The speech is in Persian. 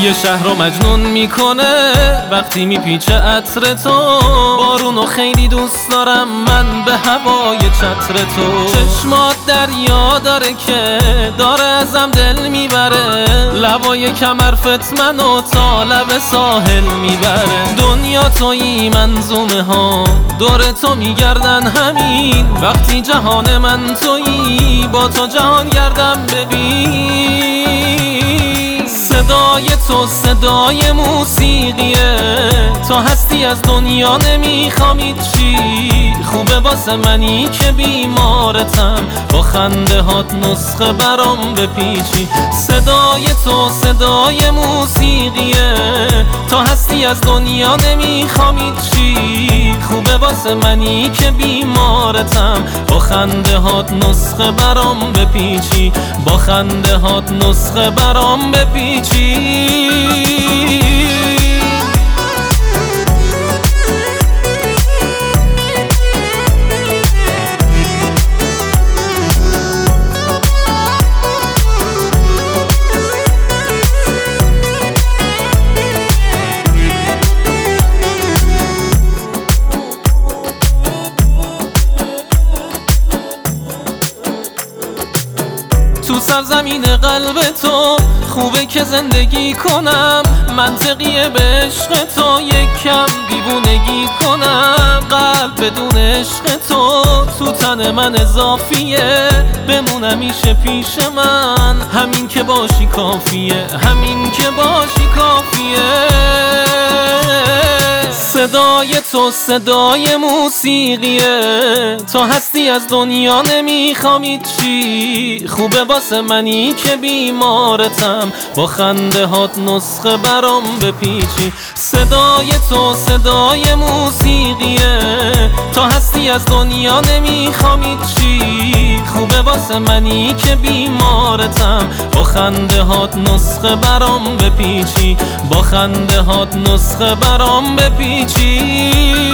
یه شهر رو مجنون میکنه وقتی میپیچه عطر تو. بارونو خیلی دوست دارم من به هوای چتر تو. چشمات دریا داره که داره ازم دل میبره. لبای کمرفت منو تا لب ساحل میبره. دنیا تویی منظومه ها دور تو میگردن همین. وقتی جهان من تویی با تو جهان گردم ببین. صدای تو صدای موسیقیه. تو هستی از دنیا نمیخوام چی. خوبه واسه منی که بیمارتم با خنده هات نسخه برام بپیچی. صدای تو صدای موسیقیه. تو هستی از دنیا نمیخوام چی. خوبه واسه منی که بیمارتم با خنده هات نسخه برام بپیچی. با خنده هات نسخه برام بپیچی. تو سرزمین قلب تو خوبه که زندگی کنم. منطقیه به عشق تو یک کم دیوونگی کنم. قلب بدون عشق تو تن من اضافیه. بمون همیشه پیش من همین که باشی کافیه. همین که باشی کافیه. صدای تو صدای موسیقیه. تو هستی از دنیا نمیخوام چی. خوبه واسه منی که بیمارتم با خنده هات نسخه برام بپیچی. صدای تو صدای موسیقیه. تو هستی از دنیا نمیخوام چی. خوبه واسه منی که بیمارتم با خنده هات نسخه برام بپیچی. با خنده هات نسخه برام بپیچی.